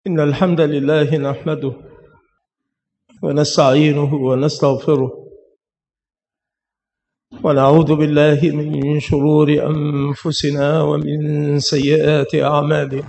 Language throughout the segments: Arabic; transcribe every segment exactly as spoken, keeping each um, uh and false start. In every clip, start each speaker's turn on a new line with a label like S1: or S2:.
S1: إن الحمد لله نحمده ونستعينه ونستغفره ونعوذ بالله من شرور أنفسنا ومن سيئات أعمالنا.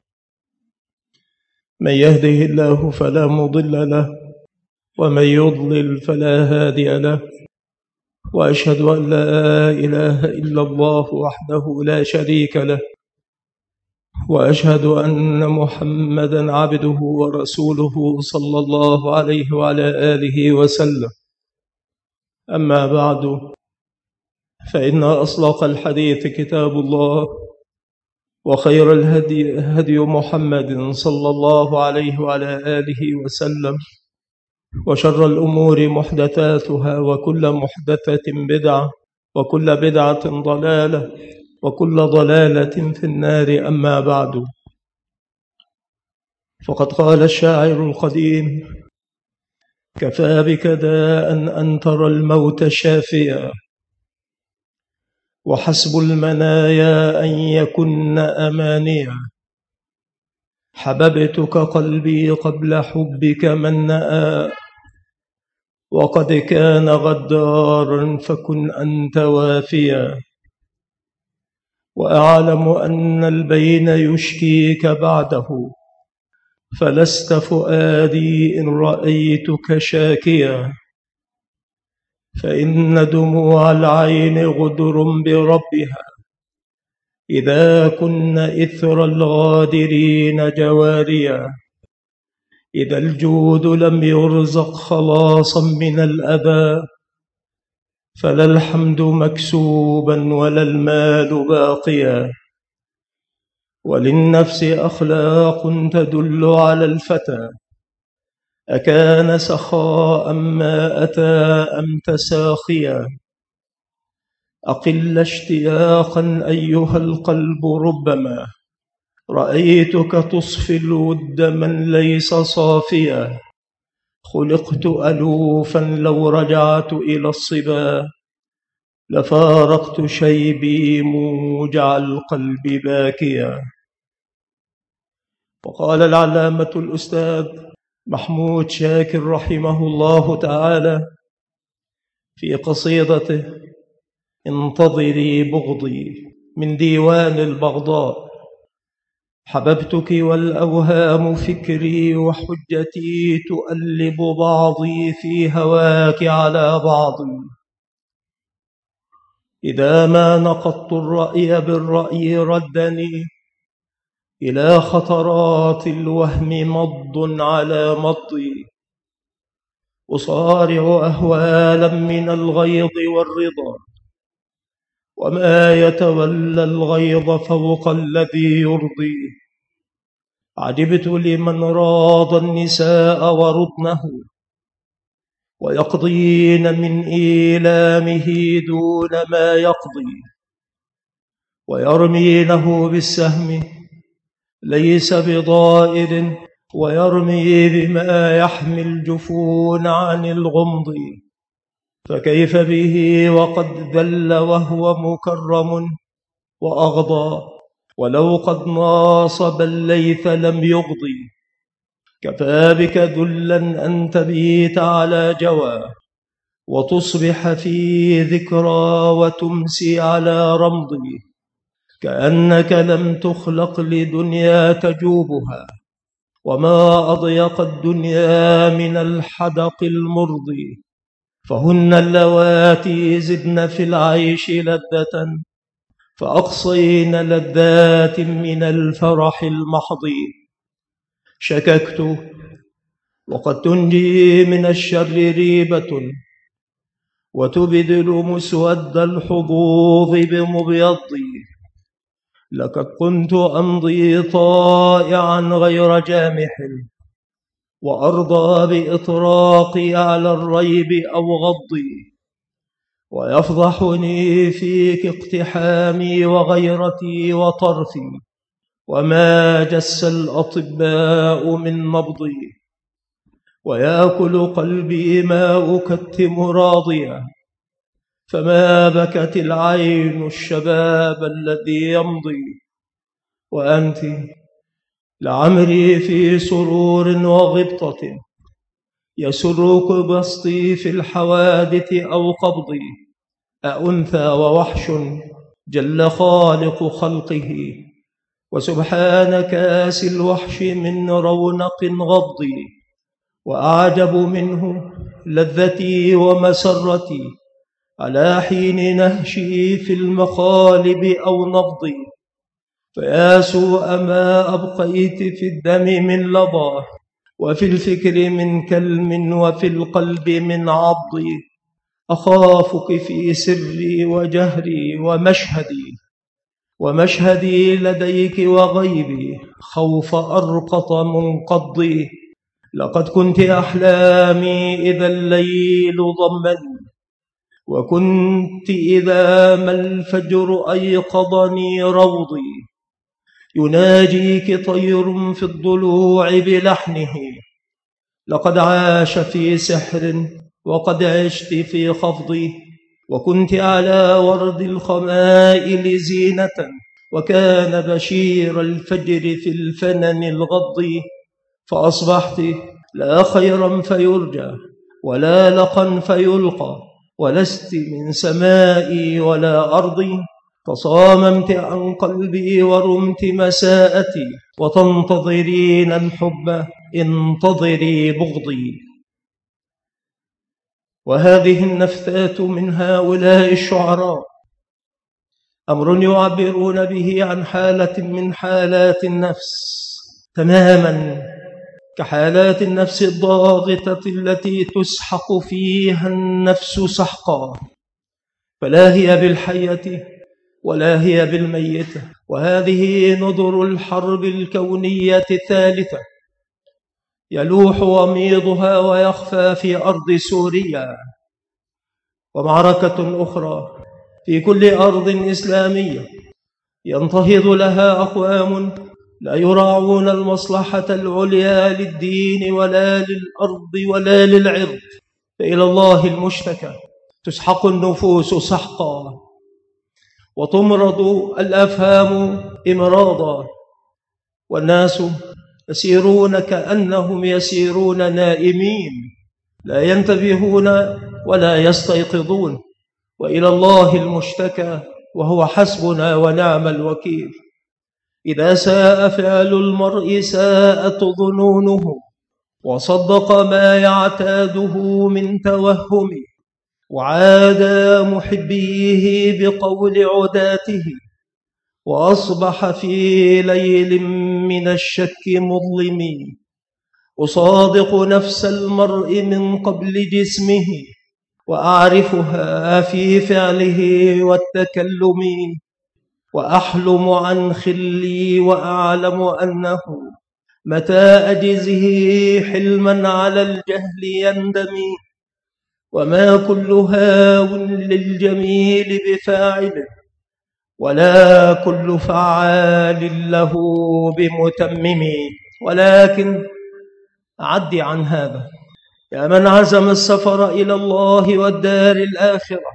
S1: من يهده الله فلا مضل له ومن يضلل فلا هادي له، وأشهد أن لا إله إلا الله وحده لا شريك له، وأشهد أن محمدًا عبده ورسوله صلى الله عليه وعلى آله وسلم. أما بعد، فإن أصدق الحديث كتاب الله، وخير الهدي هدي محمد صلى الله عليه وعلى آله وسلم، وشر الأمور محدثاتها، وكل محدثة بدعة، وكل بدعة ضلالة، وكل ضلالة في النار. أما بعد، فقد قال الشاعر القديم: كفى بك داء أن ترى الموت شافيا، وحسب المنايا أن يكن أمانيا. حببتك قلبي قبل حبك من نأى، وقد كان غدارا فكن أنت وافيا. وأعلم أن البين يشكيك بعده، فلست فؤادي إن رأيتك شاكيا. فإن دموع العين غدر بربها، إذا كن إثر الغادرين جواريا. إذا الجود لم يرزق خلاصا من الأذى، فلا الحمد مكسوبا ولا المال باقيا. وللنفس أخلاق تدل على الفتى، أكان سخاء ما أتى أم تساخيا. أقل اشتياقا أيها القلب، ربما رأيتك تصفي الود من ليس صافيا. خلقت ألوفا لو رجعت إلى الصبا، لفارقت شيبي موجع القلب باكيا. وقال العلامة الأستاذ محمود شاكر رحمه الله تعالى في قصيدته: انتظري بغضي، من ديوان البغضاء: حببتك والأوهام فكري، وحجتي تؤلب بعضي في هواك على بعض. إذا ما نقضت الرأي بالرأي ردني، إلى خطرات الوهم مض على مضي. أصارع أهوالا من الغيظ والرضا، وما يتولى الغيظ فوق الذي يرضي. عجبت لمن راض النساء ورضنه، ويقضين من إيلامه دون ما يقضي. ويرمينه بالسهم ليس بضائر، ويرمي بما يحمي الجفون عن الغمض. فكيف به وقد ذل وهو مكرم وأغضى، ولو قد ناصب الليث لم يغضي. كفى بك ذلا أن تبيت على جوى، وتصبح في ذكرى، وتمسي على رمض. كأنك لم تخلق لدنيا تجوبها، وما أضيق الدنيا من الحدق المرضي. فهن اللواتي زدن في العيش لذة، فأقصين لذات من الفرح المحض. شككت وقد تنجي من الشر ريبة، وتبدل مسود الحظوظ بمبيض. لقد كنت أمضي طائعا غير جامح، وأرضى بإطراقي على الريب أو غضي. ويفضحني فيك اقتحامي وغيرتي وطرفي، وما جس الأطباء من نبضي. ويأكل قلبي ما أكتم راضيا، فما بكت العين الشباب الذي يمضي. وأنت لعمري في سرور وغبطة يسرك بسطي في الحوادث أو قبضي، أأنثى ووحش جل خالق خلقه، وسبحان كاس الوحش من رونق غضي، وأعجب منه لذتي ومسرتي على حين نهشي في المخالب أو نبضي. فيا سوء ما أبقيت في الدم من لظى، وفي الفكر من كلم، وفي القلب من عضي. أخافك في سري وجهري ومشهدي، ومشهدي لديك وغيبي خوف أرقط منقضي. لقد كنت أحلامي إذا الليل ضمني، وكنت إذا ما الفجر أيقظني روضي. يناجيك طير في الضلوع بلحنه، لقد عاش في سحر وقد عشت في خفضي. وكنت على ورد الخمائل زينة، وكان بشير الفجر في الفنن الغض. فأصبحت لا خيرا فيرجى ولا لقا فيلقى، ولست من سمائي ولا أرضي. تصاممت عن قلبي ورمت مساءتي، وتنتظرين الحب انتظري بغضي. وهذه النفثات من هؤلاء الشعراء أمر يعبرون به عن حالة من حالات النفس، تماما كحالات النفس الضاغطة التي تسحق فيها النفس سحقا، فلا هي بالحية ولا هي بالميتة. وهذه نذر الحرب الكونية الثالثة يلوح وميضها ويخفى في أرض سوريا، ومعركة أخرى في كل أرض إسلامية ينتهض لها أقوام لا يراعون المصلحة العليا للدين ولا للأرض ولا للعرض، فإلى الله المشتكى. تسحق النفوس سحقا، وتمرض الأفهام إمراضا، والناس يسيرون كأنهم يسيرون نائمين، لا ينتبهون ولا يستيقظون. وإلى الله المشتكى، وهو حسبنا ونعم الوكيل. إذا ساء فعل المرء ساءت ظنونه، وصدق ما يعتاده من توهم، وعادى محبيه بقول عداته، وأصبح في ليل من الشك مظلم. أصادق نفس المرء من قبل جسمه، وأعرفها في فعله والتكلم، وأحلم عن خلي وأعلم أنه متى أجزه حلما على الجهل يندم. وما كل هاو للجميل بفاعل، ولا كل فعال له بمتمم. ولكن عد عن هذا يا من عزم السفر إلى الله والدار الآخرة.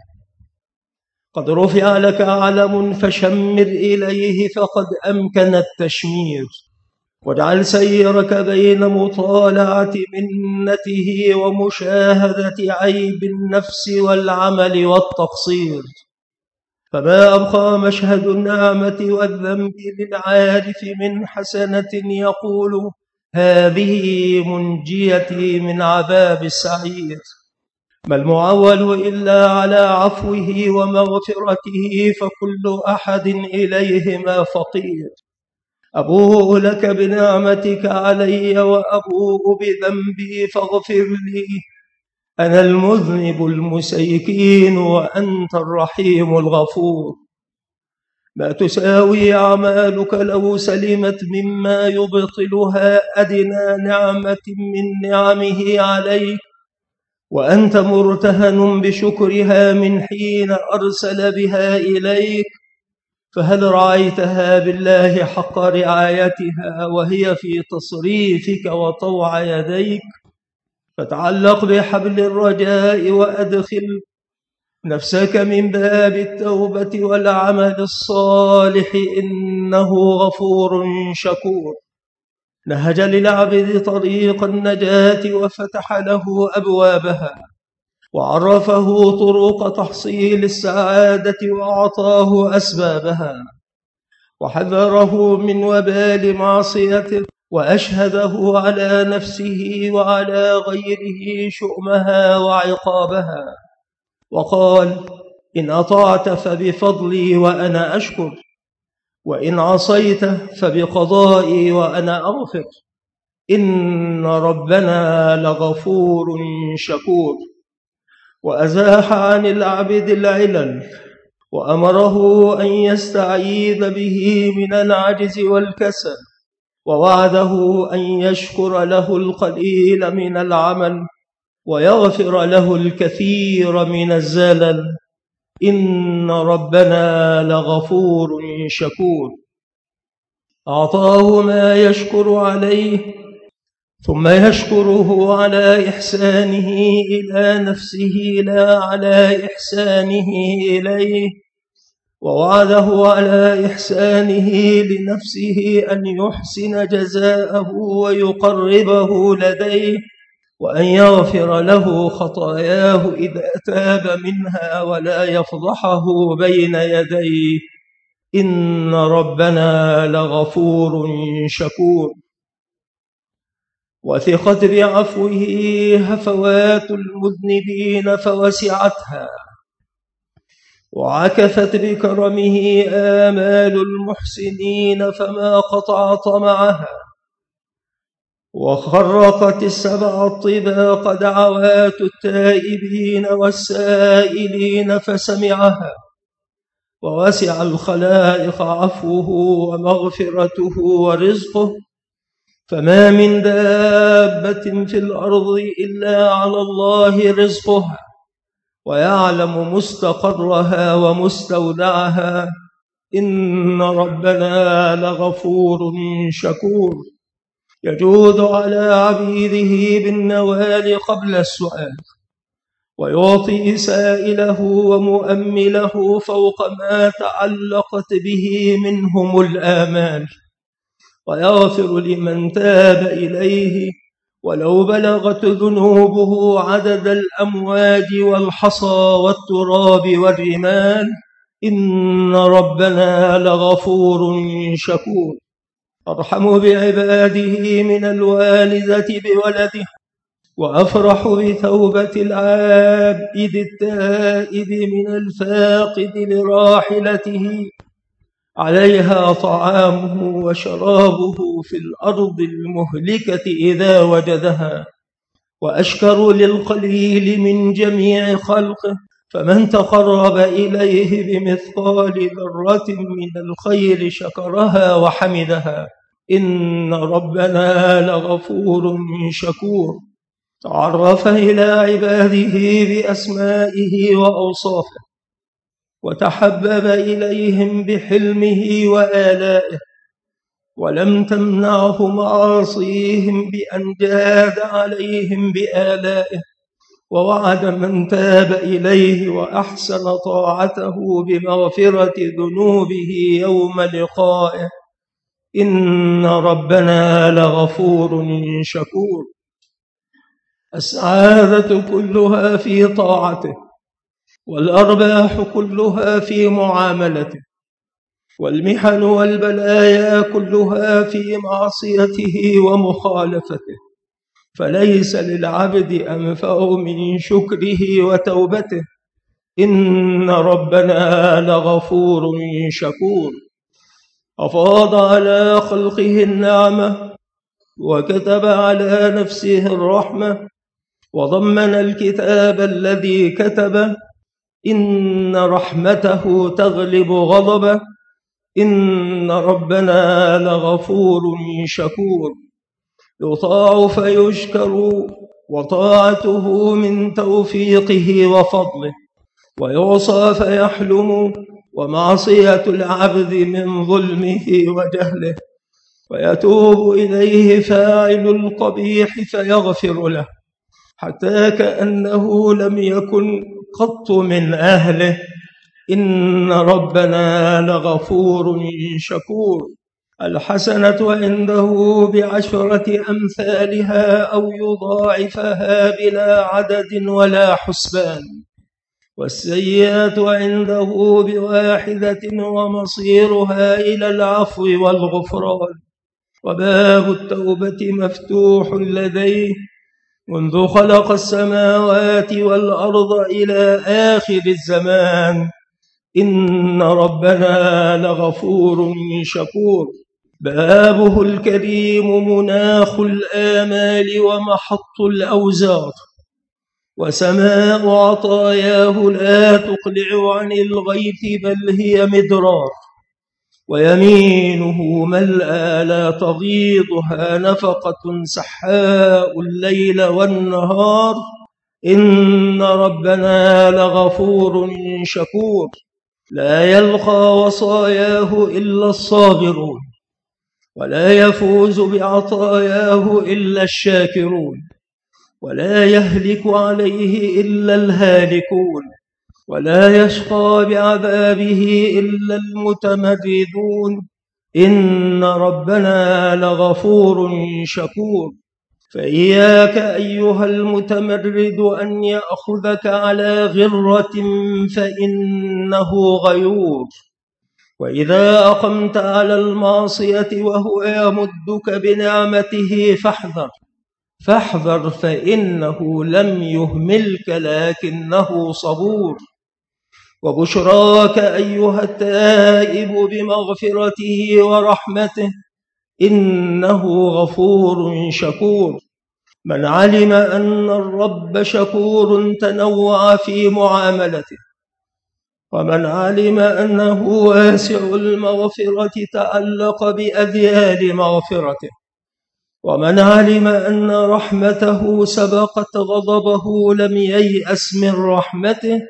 S1: قد رفع لك علم فشمر إليه، فقد أمكن التشمير. واجعل سيرك بين مطالعة منته ومشاهدة عيب النفس والعمل والتقصير. فما أبقى مشهد النعمة والذنب للعارف من حسنة يقول هذه منجيتي من عذاب السعير. ما المعول إلا على عفوه ومغفرته، فكل أحد إليهما فقير. أبوء لك بنعمتك علي وأبوء بذنبي فاغفر لي. أنا المذنب المسيكين وأنت الرحيم الغفور. ما تساوي أعمالك لو سلمت مما يبطلها أدنى نعمة من نعمه عليك، وأنت مرتهن بشكرها من حين أرسل بها إليك. فهل رعيتها بالله حق رعايتها وهي في تصريفك وطوع يديك؟ فتعلق بحبل الرجاء وأدخل نفسك من باب التوبة والعمل الصالح، إنه غفور شكور. نهج للعبد طريق النجاة وفتح له أبوابها، وعرفه طرق تحصيل السعادة وأعطاه أسبابها، وحذره من وبال معصيته، وأشهده على نفسه وعلى غيره شؤمها وعقابها، وقال: إن أطعت فبفضلي وأنا أشكر، وإن عصيت فبقضائي وأنا أغفر، إن ربنا لغفور شكور. وأزاح عن العبد العلل، وأمره أن يستعيذ به من العجز والكسل، ووعده أن يشكر له القليل من العمل ويغفر له الكثير من الزلل، إن ربنا لغفور شكور. أعطاه ما يشكر عليه، ثم يشكره على إحسانه إلى نفسه لا على إحسانه إليه، ووعده على إحسانه لنفسه أن يحسن جزاءه ويقربه لديه، وأن يغفر له خطاياه إذا تاب منها ولا يفضحه بين يديه، إن ربنا لغفور شكور. وثقت بعفوه هفوات المذنبين فوسعتها، وعكفت بكرمه آمال المحسنين فما قطع طمعها، وخرقت السبع الطباق دعوات التائبين والسائلين فسمعها، ووسع الخلائق عفوه ومغفرته ورزقه، فما من دابة في الأرض إلا على الله رزقها، ويعلم مستقرها ومستودعها، إن ربنا لغفور شكور. يجود على عبيده بالنوال قبل السؤال، ويعطي سائله ومؤمله فوق ما تعلقت به منهم الآمال، ويغفر لمن تاب إليه ولو بلغت ذنوبه عدد الأمواج والحصى والتراب والرمال، إن ربنا لغفور شكور. أرحم بعباده من الوالدة بولده، وأفرح بتوبة العابد التائب من الفاقد لراحلته، عليها طعامه وشرابه في الأرض المهلكة إذا وجدها، وأشكر للقليل من جميع خلقه، فمن تقرب إليه بمثقال ذرة من الخير شكرها وحمدها، إن ربنا لغفور شكور. تعرف إلى عباده بأسمائه وأوصافه، وتحبب إليهم بحلمه وآلائه، ولم تمنعه معاصيهم بأن جاد عليهم بآلائه، ووعد من تاب إليه وأحسن طاعته بمغفرة ذنوبه يوم لقائه، إن ربنا لغفور شكور. السعادة كلها في طاعته، والأرباح كلها في معاملته، والمحن والبلايا كلها في معصيته ومخالفته، فليس للعبد أنفع من شكره وتوبته، إن ربنا لغفور شكور. أفاض على خلقه النعمة، وكتب على نفسه الرحمة، وضمن الكتاب الذي كتبه، إن رحمته تغلب غضبه، إن ربنا لغفور شكور. يطاع فيشكر، وطاعته من توفيقه وفضله، ويعصى فيحلم، ومعصية العبد من ظلمه وجهله، ويتوب إليه فاعل القبيح فيغفر له، حتى كأنه لم يكن قط من أهله، إن ربنا لغفور شكور. الحسنة عنده بعشرة أمثالها أو يضاعفها بلا عدد ولا حسبان، والسيئة عنده بواحدة ومصيرها إلى العفو والغفران. وباب التوبة مفتوح لديه منذ خلق السماوات والأرض إلى آخر الزمان، إن ربنا لغفور شكور. بابه الكريم مناخ الآمال ومحط الأوزار، وسماء عطاياه لا تقلع عن الغيث بل هي مدرار، ويمينه ملأى لا تغيضها نفقة سحاء الليل والنهار، إن ربنا لغفور شكور. لا يلقى وصاياه إلا الصابرون، ولا يفوز بعطاياه إلا الشاكرون، ولا يهلك عليه إلا الهالكون، ولا يشقى بعذابه إلا المتمردون، إن ربنا لغفور شكور. فإياك أيها المتمرد أن يأخذك على غرة فإنه غيور، وإذا أقمت على المعصية وهو يمدك بنعمته فاحذر فاحذر فإنه لم يهملك لكنه صبور. وبشراك أيها التائب بمغفرته ورحمته، إنه غفور شكور. من علم أن الرب شكور تنوع في معاملته، ومن علم أنه واسع المغفرة تعلق بأذيال مغفرته، ومن علم أن رحمته سبقت غضبه لم ييأس من رحمته،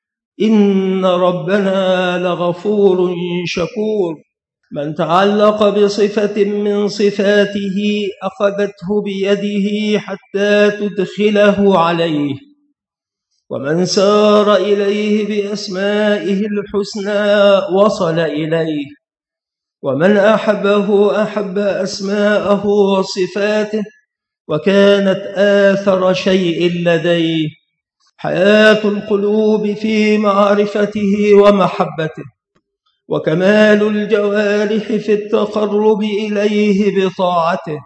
S1: إن ربنا لغفور شكور. من تعلق بصفة من صفاته أخذته بيده حتى تدخله عليه، ومن سار إليه بأسمائه الحسنى وصل إليه، ومن أحبه أحب أسماءه وصفاته وكانت آثر شيء لديه. حياة القلوب في معرفته ومحبته، وكمال الجوارح في التقرب إليه بطاعته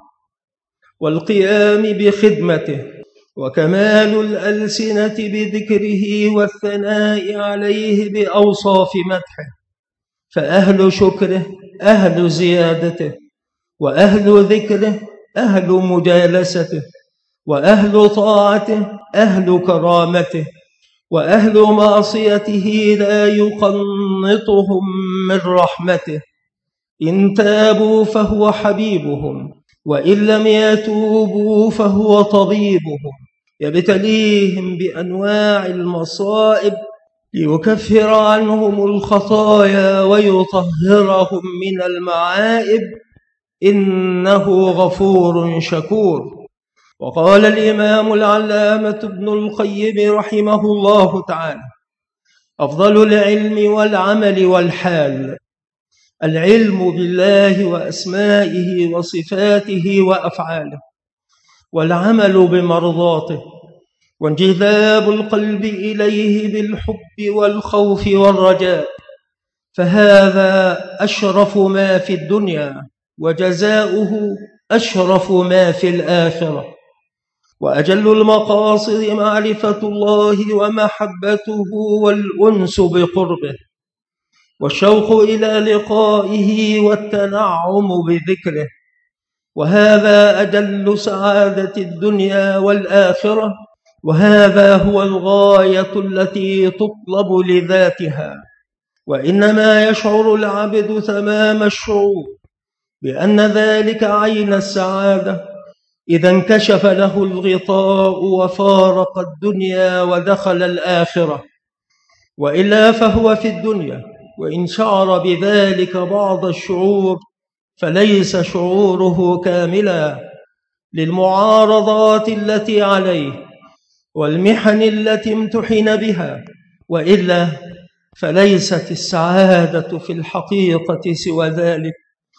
S1: والقيام بخدمته، وكمال الألسنة بذكره والثناء عليه بأوصاف مدحه. فأهل شكره أهل زيادته، وأهل ذكره أهل مجالسته، وأهل طاعته أهل كرامته، وأهل معصيته لا يقنطهم من رحمته. إن تابوا فهو حبيبهم، وإن لم يتوبوا فهو طبيبهم، يبتليهم بأنواع المصائب ليكفر عنهم الخطايا ويطهرهم من المعائب، إنه غفور شكور. وقال الإمام العلامة ابن القيم رحمه الله تعالى: أفضل العلم والعمل والحال العلم بالله وأسمائه وصفاته وأفعاله، والعمل بمرضاته، وانجذاب القلب إليه بالحب والخوف والرجاء، فهذا أشرف ما في الدنيا، وجزاؤه أشرف ما في الآخرة. وأجل المقاصد معرفة الله ومحبته والأنس بقربه، والشوق إلى لقائه والتنعم بذكره، وهذا أجل سعادة الدنيا والآخرة، وهذا هو الغاية التي تطلب لذاتها. وإنما يشعر العبد تمام الشعور بأن ذلك عين السعادة إذا انكشف له الغطاء وفارق الدنيا ودخل الآخرة، وإلا فهو في الدنيا وإن شعر بذلك بعض الشعور فليس شعوره كاملا للمعارضات التي عليه والمحن التي امتحن بها، وإلا فليست السعادة في الحقيقة سوى ذلك.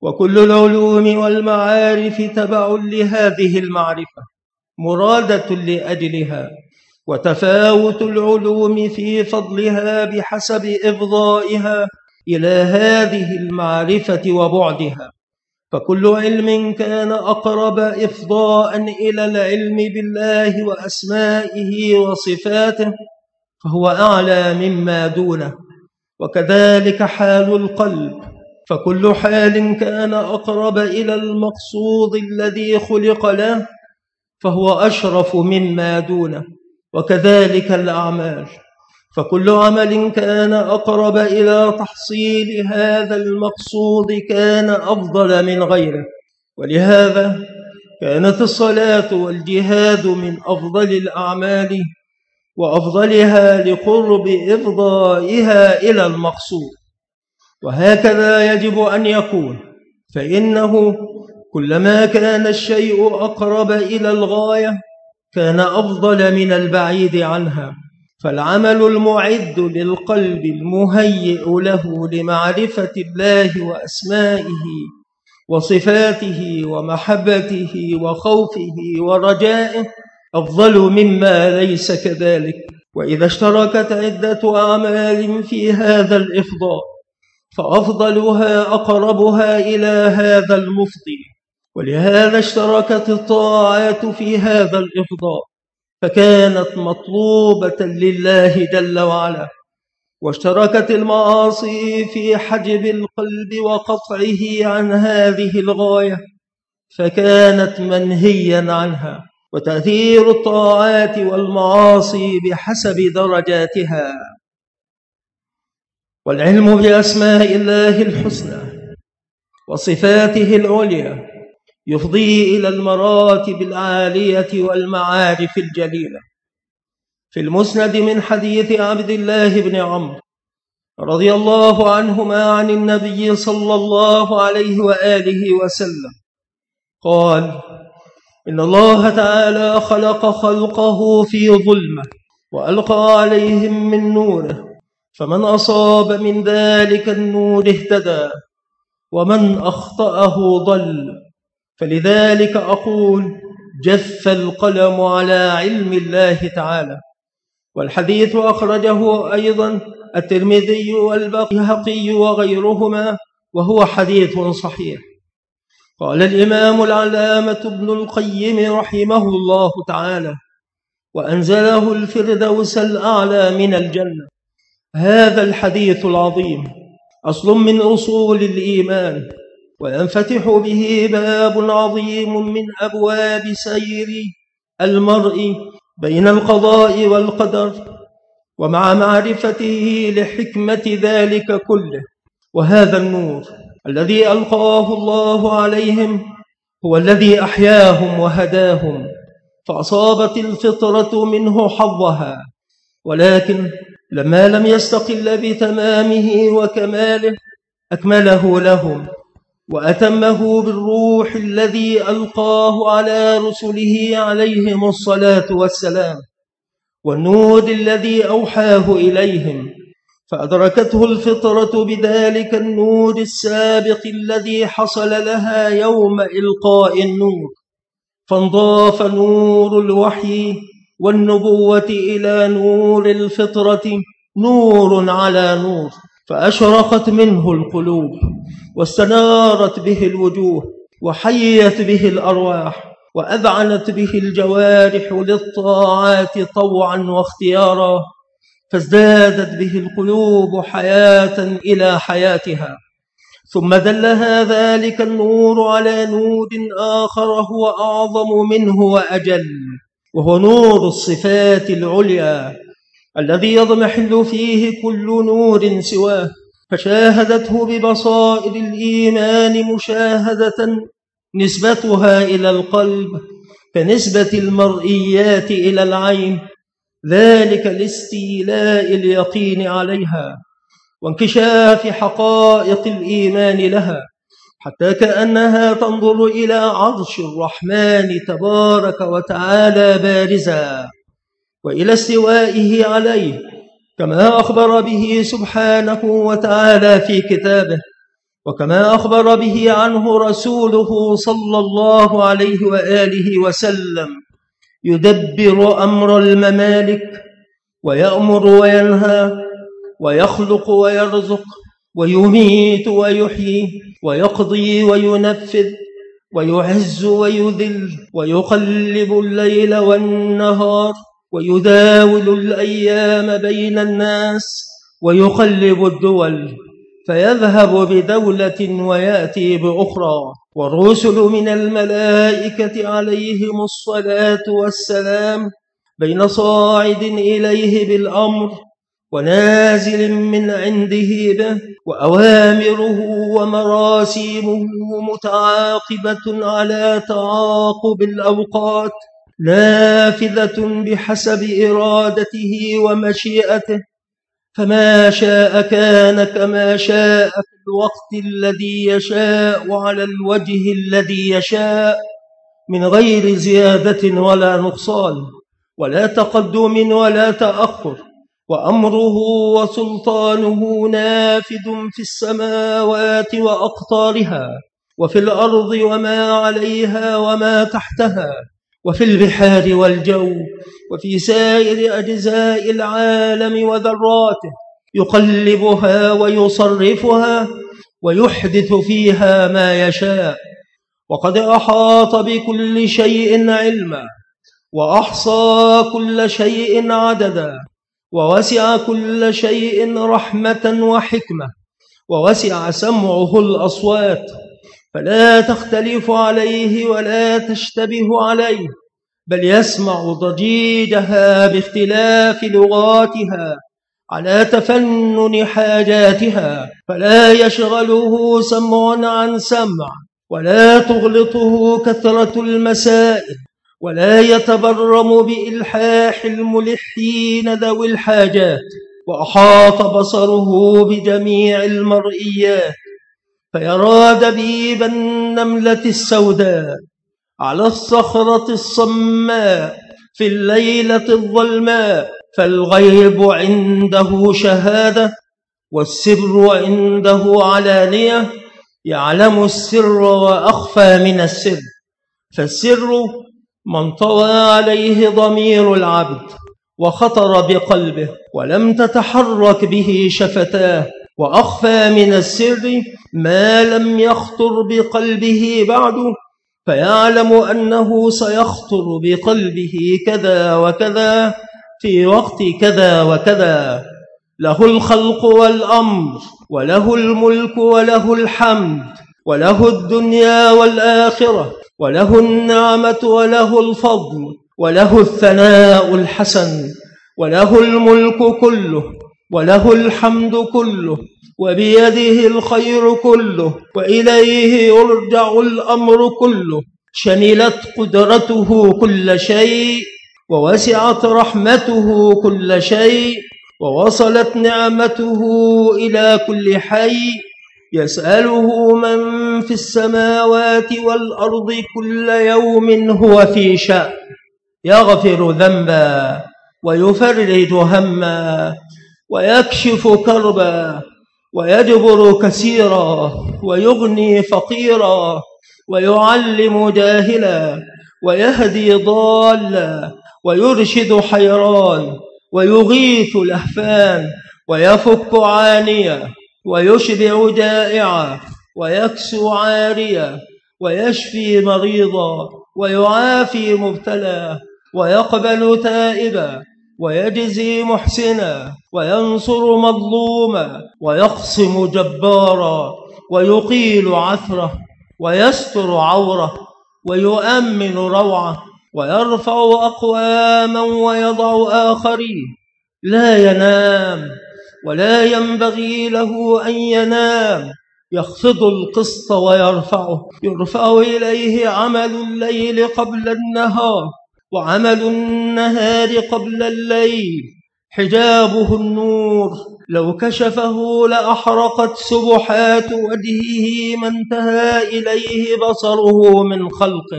S1: وكل العلوم والمعارف تبع لهذه المعرفة مرادة لأجلها، وتفاوت العلوم في فضلها بحسب إفضائها إلى هذه المعرفة وبعدها، فكل علم كان أقرب إفضاء إلى العلم بالله وأسمائه وصفاته فهو أعلى مما دونه، وكذلك حال القلب، فكل حال كان أقرب إلى المقصود الذي خلق له فهو أشرف مما دونه، وكذلك الأعمال، فكل عمل كان أقرب إلى تحصيل هذا المقصود كان أفضل من غيره. ولهذا كانت الصلاة والجهاد من أفضل الأعمال، وأفضلها لقرب إفضائها إلى المقصود، وهكذا يجب أن يكون، فإنه كلما كان الشيء أقرب إلى الغاية كان أفضل من البعيد عنها، فالعمل المعد للقلب المهيئ له لمعرفة الله وأسمائه وصفاته ومحبته وخوفه ورجائه أفضل مما ليس كذلك. وإذا اشتركت عدة أعمال في هذا الإفضاء فأفضلها أقربها إلى هذا المفضل، ولهذا اشتركت الطاعات في هذا الإفضاء فكانت مطلوبة لله جل وعلا، واشتركت المعاصي في حجب القلب وقطعه عن هذه الغاية فكانت منهيا عنها، وتأثير الطاعات والمعاصي بحسب درجاتها. والعلم بأسماء الله الحسنى وصفاته العليا يفضي إلى المراتب العالية والمعارف الجليلة. في المسند من حديث عبد الله بن عمرو رضي الله عنهما عن النبي صلى الله عليه وآله وسلم قال: إن الله تعالى خلق خلقه في ظلمة وألقى عليهم من نوره، فمن أصاب من ذلك النور اهتدى ومن أخطأه ضل، فلذلك أقول جف القلم على علم الله تعالى. والحديث أخرجه أيضا الترمذي والبيهقي وغيرهما وهو حديث صحيح. قال الإمام العلامة ابن القيم رحمه الله تعالى: وأنزله الفردوس الأعلى من الجنة. هذا الحديث العظيم أصل من أصول الإيمان، وينفتح به باب عظيم من أبواب سير المرء بين القضاء والقدر، ومع معرفته لحكمة ذلك كله. وهذا النور الذي ألقاه الله عليهم هو الذي أحياهم وهداهم، فأصابت الفطرة منه حظها، ولكن لما لم يستقل بتمامه وكماله أكمله لهم وأتمه بالروح الذي ألقاه على رسله عليهم الصلاة والسلام، والنور الذي أوحاه إليهم، فأدركته الفطرة بذلك النور السابق الذي حصل لها يوم إلقاء النور، فانضاف نور الوحي والنبوة إلى نور الفطرة نور على نور، فأشرقت منه القلوب واستنارت به الوجوه وحيت به الأرواح وأذعنت به الجوارح للطاعات طوعا واختيارا، فازدادت به القلوب حياة إلى حياتها. ثم دلها ذلك النور على نور آخر هو أعظم منه وأجل، وهو نور الصفات العليا الذي يضمحل فيه كل نور سواه، فشاهدته ببصائر الإيمان مشاهدة نسبتها إلى القلب كنسبة المرئيات إلى العين، ذلك لاستيلاء اليقين عليها وانكشاف حقائق الإيمان لها، حتى كأنها تنظر إلى عرش الرحمن تبارك وتعالى بارزا، وإلى استوائه عليه كما أخبر به سبحانه وتعالى في كتابه: وكما أخبر به عنه رسوله صلى الله عليه وآله وسلم: يدبر أمر الممالك، ويأمر وينهى، ويخلق ويرزق، ويميت ويحيي، ويقضي وينفذ، ويعز ويذل، ويقلب الليل والنهار، ويداول الأيام بين الناس، ويقلب الدول، فيذهب بدولة ويأتي بأخرى. والرسل من الملائكة عليهم الصلاة والسلام بين صاعد إليه بالأمر ونازل من عنده به، وأوامره ومراسيمه متعاقبة على تعاقب الأوقات، نافذة بحسب إرادته ومشيئته، فما شاء كان كما شاء في الوقت الذي يشاء على الوجه الذي يشاء، من غير زيادة ولا نقصان، ولا تقدم ولا تأخر. وأمره وسلطانه نافذ في السماوات وأقطارها، وفي الأرض وما عليها وما تحتها، وفي البحار والجو، وفي سائر أجزاء العالم وذراته، يقلبها ويصرفها ويحدث فيها ما يشاء. وقد أحاط بكل شيء علما، وأحصى كل شيء عددا، ووسع كل شيء رحمة وحكمة، ووسع سمعه الأصوات، فلا تختلف عليه ولا تشتبه عليه، بل يسمع ضجيجها باختلاف لغاتها على تفنن حاجاتها، فلا يشغله سمع عن سمع، ولا تغلطه كثرة المسائل، ولا يتبرم بإلحاح الملحين ذوي الحاجات. وأحاط بصره بجميع المرئيات، فيرى دبيب النملة السوداء على الصخرة الصماء في الليلة الظلماء، فالغيب عنده شهادة، والسر عنده علانية، يعلم السر وأخفى من السر. فالسر من طوى عليه ضمير العبد وخطر بقلبه ولم تتحرك به شفتاه، وأخفى من السر ما لم يخطر بقلبه بعد، فيعلم أنه سيخطر بقلبه كذا وكذا في وقت كذا وكذا. له الخلق والأمر، وله الملك، وله الحمد، وله الدنيا والآخرة، وله النعمة، وله الفضل، وله الثناء الحسن، وله الملك كله، وله الحمد كله، وبيده الخير كله، وإليه يرجع الأمر كله. شملت قدرته كل شيء، ووسعت رحمته كل شيء، ووصلت نعمته إلى كل حي. يسأله من في السماوات والأرض كل يوم هو في شأن، يغفر ذنبا، ويفرج هما، ويكشف كربا، ويجبر كثيرا، ويغني فقيرا، ويعلم جاهلا، ويهدي ضالا، ويرشد حيران، ويغيث لهفان، ويفك عانيا، ويشبع جائعا، ويكسو عاريا، ويشفي مريضا، ويعافي مبتلى، ويقبل تائبا، ويجزي محسنا، وينصر مظلوما، ويقسم جبارا، ويقيل عثره، ويستر عوره، ويؤمن روعه، ويرفع أقواما ويضع آخرين. لا ينام ولا ينبغي له أن ينام، يخفض القسط ويرفعه، يرفع إليه عمل الليل قبل النهار، وعمل النهار قبل الليل. حجابه النور، لو كشفه لأحرقت سبحات وجهه ما انتهى إليه بصره من خلقه.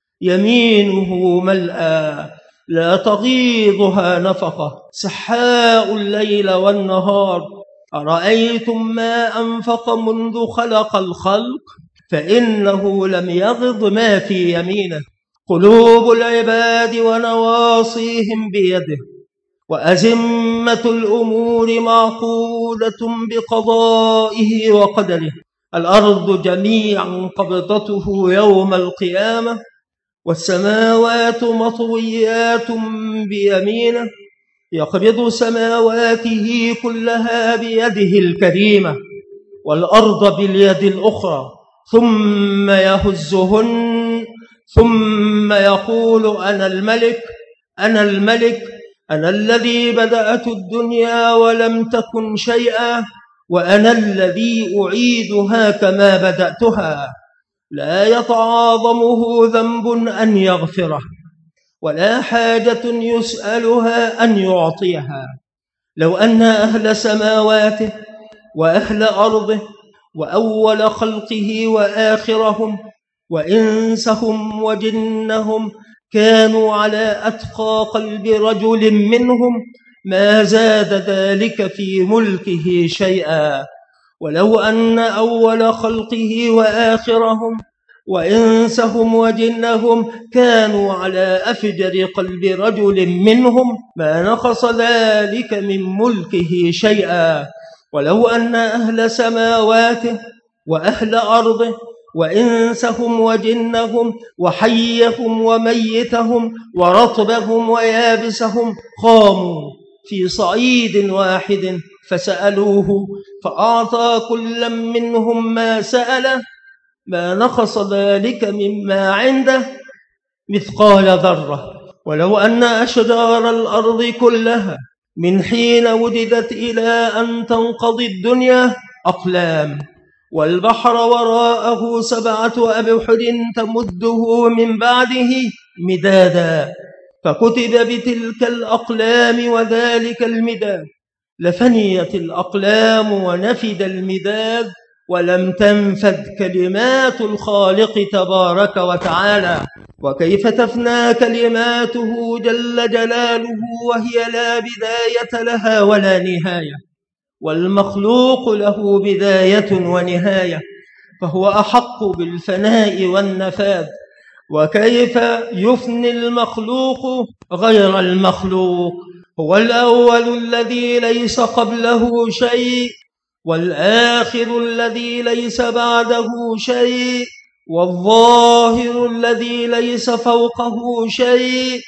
S1: يمينه ملأى لا تغيضها نفقة، سحاء الليل والنهار، أرأيتم ما أنفق منذ خلق الخلق فإنه لم يغض ما في يمينه. قلوب العباد ونواصيهم بيده، وأزمة الأمور معقودة بقضائه وقدره. الأرض جميعا قبضته يوم القيامة، والسماوات مطويات بيمينه، يقبض سماواته كلها بيده الكريمة، والأرض باليد الأخرى، ثم يهزهن، ثم يقول أنا الملك أنا الملك أنا الذي بدأت الدنيا ولم تكن شيئا، وأنا الذي أعيدها كما بدأتها. لا يتعاظمه ذنب أن يغفره، ولا حاجة يسألها أن يعطيها. لو أن أهل سماواته وأهل أرضه وأول خلقه وآخرهم وإنسهم وجنهم كانوا على أتقى قلب رجل منهم ما زاد ذلك في ملكه شيئا. ولو أن أول خلقه وآخرهم وإنسهم وجنهم كانوا على أفجر قلب رجل منهم ما نقص ذلك من ملكه شيئا. ولو أن أهل سماواته وأهل أرضه وإنسهم وجنهم وحيهم وميتهم ورطبهم ويابسهم قاموا في صعيد واحد فسألوه فأعطى كل منهم ما سأله ما نقص ذلك مما عنده مثقال ذرة. ولو أن أشجار الأرض كلها من حين وجدت إلى أن تنقضي الدنيا أقلام، والبحر وراءه سبعة أبحر تمده من بعده مدادا، فكتب بتلك الأقلام وذلك المداد، لفنيت الأقلام ونفد المداد، ولم تنفد كلمات الخالق تبارك وتعالى. وكيف تفنى كلماته جل جلاله وهي لا بداية لها ولا نهاية، والمخلوق له بداية ونهاية، فهو أحق بالفناء والنفاد. وكيف يفني المخلوق غير المخلوق؟ هو الأول الذي ليس قبله شيء، والآخر الذي ليس بعده شيء، والظاهر الذي ليس فوقه شيء،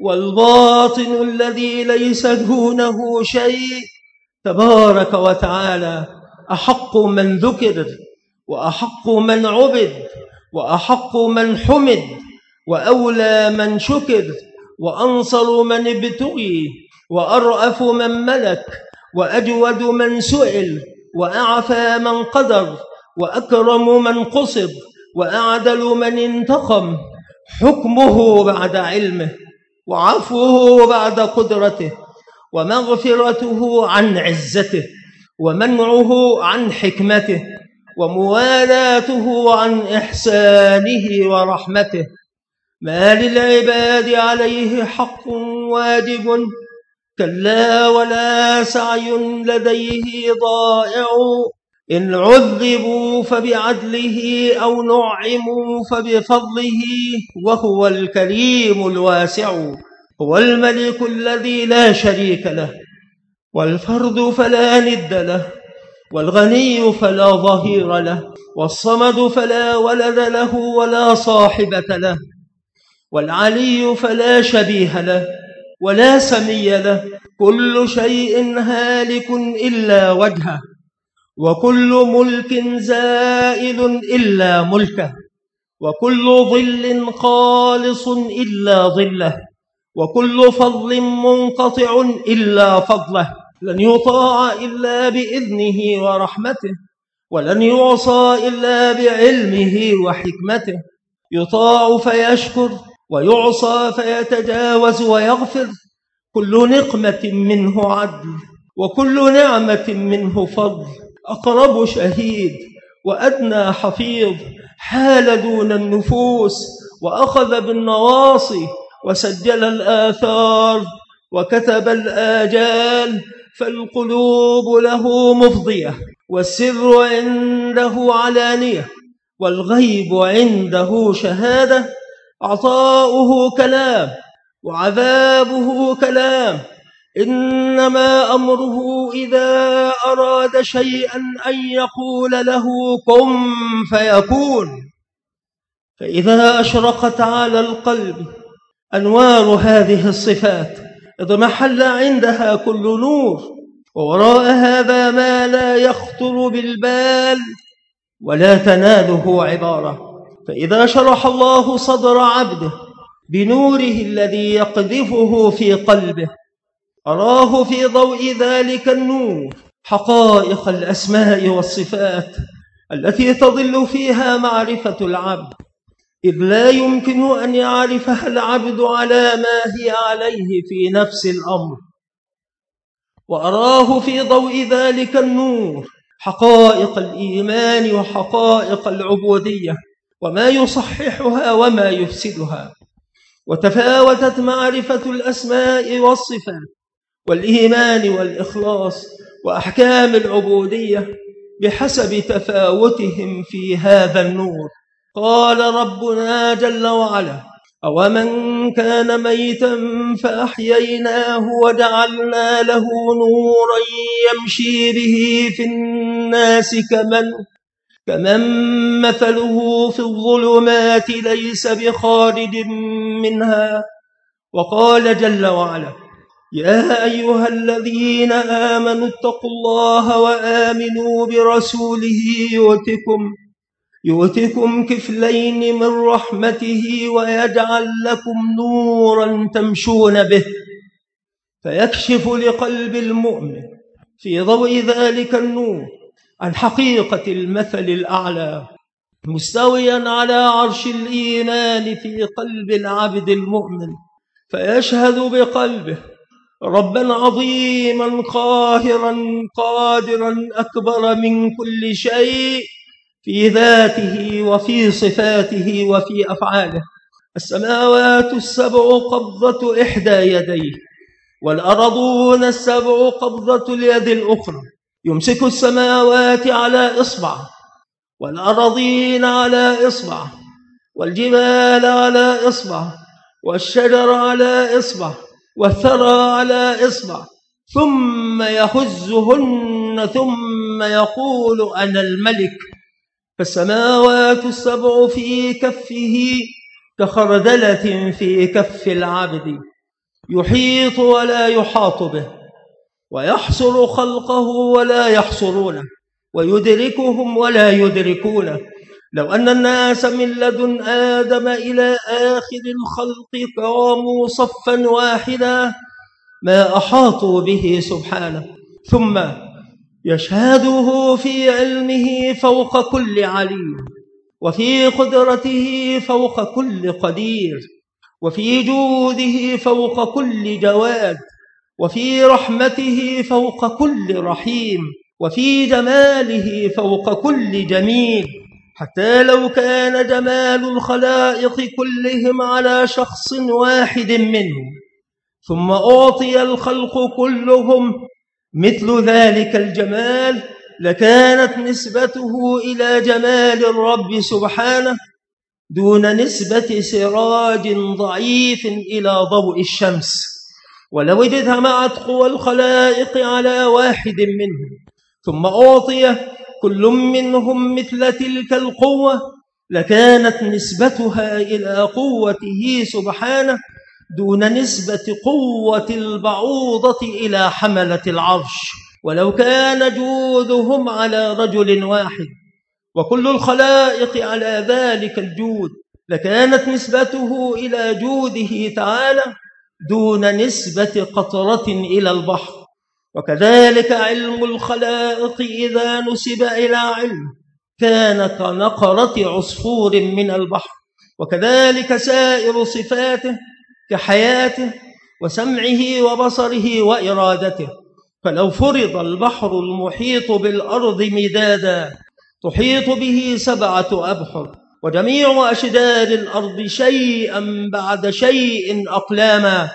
S1: والباطن الذي ليس دونه شيء. تبارك وتعالى أحق من ذكر، وأحق من عبد، وأحق من حمد، وأولى من شكر، وأنصر من ابتغي، وأرأف من ملك، وأجود من سئل، وأعفى من قدر، وأكرم من قصد، وأعدل من انتقم. حكمه بعد علمه، وعفوه بعد قدرته، ومغفرته عن عزته، ومنعه عن حكمته، وموالاته عن إحسانه ورحمته. ما للعباد عليه حق واجب، كلا ولا سعي لديه ضائع. إن عذبوا فبعدله أو نعموا فبفضله، وهو الكريم الواسع. هو الملك الذي لا شريك له، والفرد فلا ند له، والغني فلا ظهير له، والصمد فلا ولد له ولا صاحبة له، والعلي فلا شبيه له ولا سمي له. كل شيء هالك إلا وجهه، وكل ملك زائل إلا ملكه، وكل ظل خالص إلا ظله، وكل فضل منقطع إلا فضله. لن يطاع إلا بإذنه ورحمته، ولن يعصى إلا بعلمه وحكمته. يطاع فيشكر، ويعصى فيتجاوز ويغفر. كل نقمة منه عدل، وكل نعمة منه فضل. أقرب شهيد وأدنى حفيظ، حال دون النفوس، وأخذ بالنواصي وسجل الآثار، وكتب الآجال، فالقلوب له مفضية، والسر عنده علانية، والغيب عنده شهادة. عطاؤه كلام وعذابه كلام، إنما أمره إذا أراد شيئا أن يقول له كن فيكون. فإذا أشرقت على القلب أنوار هذه الصفات اضمحل عندها كل نور، ووراء هذا ما لا يخطر بالبال ولا تناله عبارة. فإذا شرح الله صدر عبده بنوره الذي يقذفه في قلبه، أراه في ضوء ذلك النور حقائق الأسماء والصفات التي تضل فيها معرفة العبد، إذ لا يمكن أن يعرفها العبد على ما هي عليه في نفس الأمر. وأراه في ضوء ذلك النور حقائق الإيمان وحقائق العبودية وما يصححها وما يفسدها. وتفاوتت معرفة الأسماء والصفات والإيمان والإخلاص وأحكام العبودية بحسب تفاوتهم في هذا النور. قال ربنا جل وعلا: أومن كان ميتا فأحييناه وجعلنا له نورا يمشي به في الناس كمن كمن مثله في الظلمات ليس بخارج منها. وقال جل وعلا: يا أيها الذين آمنوا اتقوا الله وآمنوا برسوله يؤتكم يؤتكم كفلين من رحمته ويجعل لكم نورا تمشون به. فيكشف لقلب المؤمن في ضوء ذلك النور عن حقيقة المثل الأعلى مستويا على عرش الإيمان في قلب العبد المؤمن، فيشهد بقلبه ربا عظيما قاهرا قادرا أكبر من كل شيء في ذاته وفي صفاته وفي أفعاله. السماوات السبع قبضة إحدى يديه، والأرضون السبع قبضة اليد الأخرى. يمسك السماوات على إصبع، والأرضين على إصبع، والجبال على إصبع، والشجر على إصبع، والثرى على إصبع، ثم يهزهن ثم يقول أنا الملك. فالسماوات السبع في كفه كخردلة في كف العبد، يحيط ولا يحاط به، ويحصر خلقه ولا يحصرونه، ويدركهم ولا يدركونه. لو أن الناس من لدن آدم إلى آخر الخلق قاموا صفا واحدا ما أحاطوا به سبحانه. ثم يشهده في علمه فوق كل عليم، وفي قدرته فوق كل قدير، وفي جوده فوق كل جواد، وفي رحمته فوق كل رحيم، وفي جماله فوق كل جميل، حتى لو كان جمال الخلائق كلهم على شخص واحد منهم، ثم أعطي الخلق كلهم مثل ذلك الجمال، لكانت نسبته إلى جمال الرب سبحانه دون نسبة سراج ضعيف إلى ضوء الشمس. ولو اجتمعت قوى الخلائق على واحد منهم ثم أعطي كل منهم مثل تلك القوة، لكانت نسبتها إلى قوته سبحانه دون نسبة قوة البعوضة إلى حملة العرش. ولو كان جودهم على رجل واحد وكل الخلائق على ذلك الجود، لكانت نسبته إلى جوده تعالى دون نسبة قطرة إلى البحر. وكذلك علم الخلائق إذا نسب إلى علم كان كنقرة عصفور من البحر. وكذلك سائر صفاته كحياته وسمعه وبصره وإرادته. فلو فرض البحر المحيط بالأرض مدادا تحيط به سبعة أبحر، وجميع أشجار الأرض شيئا بعد شيء أقلاما،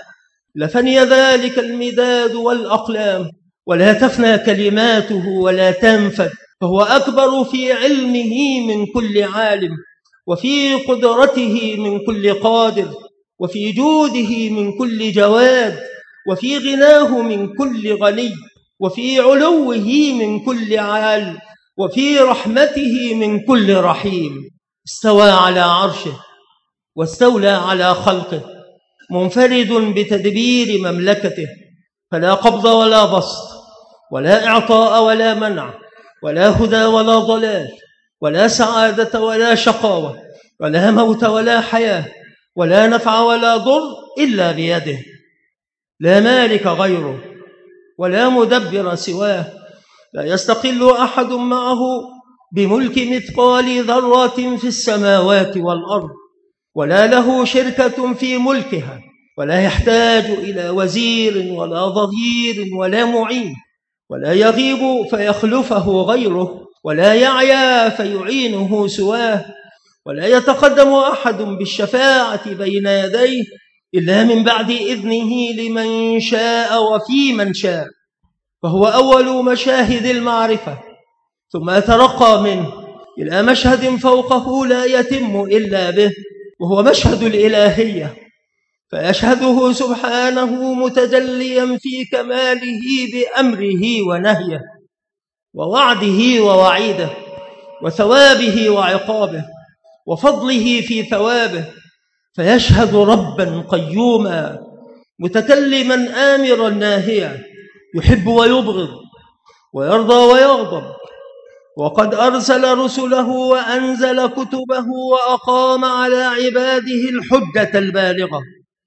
S1: لفني ذلك المداد والأقلام، ولا تفنى كلماته ولا تنفد، فهو أكبر في علمه من كل عالم، وفي قدرته من كل قادر، وفي جوده من كل جواد، وفي غناه من كل غني، وفي علوه من كل عال، وفي رحمته من كل رحيم. استوى على عرشه واستولى على خلقه، منفرد بتدبير مملكته، فلا قبض ولا بسط، ولا إعطاء ولا منع، ولا هدى ولا ضلال، ولا سعادة ولا شقاوة، ولا موت ولا حياة، ولا نفع ولا ضر إلا بيده. لا مالك غيره ولا مدبر سواه، لا يستقل أحد معه بملك مثقال ذرة في السماوات والأرض، ولا له شركة في ملكها، ولا يحتاج إلى وزير ولا ظهير ولا معين، ولا يغيب فيخلفه غيره، ولا يعيا فيعينه سواه، ولا يتقدم أحد بالشفاعة بين يديه إلا من بعد إذنه لمن شاء وفي من شاء، فهو أول مشاهد المعرفة، ثم ترقى منه إلى مشهد فوقه لا يتم إلا به، وهو مشهد الإلهية، فيشهده سبحانه متجليا في كماله بأمره ونهيه، ووعده ووعيده، وثوابه وعقابه، وفضله في ثوابه، فيشهد ربا قيوما متكلما آمرا ناهيا، يحب ويبغض، ويرضى ويغضب، وقد أرسل رسله وأنزل كتبه وأقام على عباده الحجة البالغة،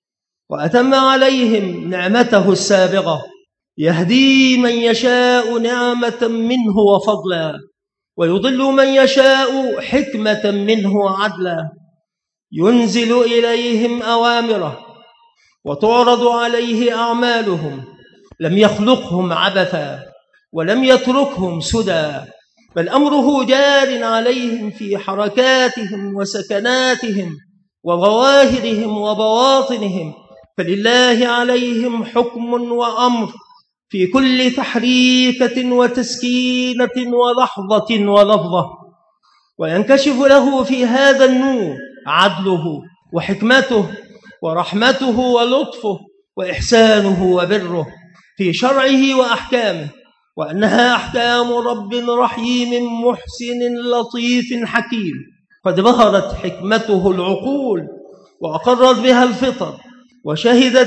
S1: وأتم عليهم نعمته السابغة، يهدي من يشاء نعمة منه وفضلا، ويضل من يشاء حكمة منه عدلا، ينزل إليهم أوامره وتعرض عليه أعمالهم، لم يخلقهم عبثا ولم يتركهم سدى، بل أمره جار عليهم في حركاتهم وسكناتهم وظواهرهم وبواطنهم، فلله عليهم حكم وأمر في كل تحريكة وتسكينة ولحظة ولفظة، وينكشف له في هذا النور عدله وحكمته ورحمته ولطفه وإحسانه وبره في شرعه وأحكامه، وأنها أحكام رب رحيم محسن لطيف حكيم، قد بهرت حكمته العقول وأقرت بها الفطر، وشهدت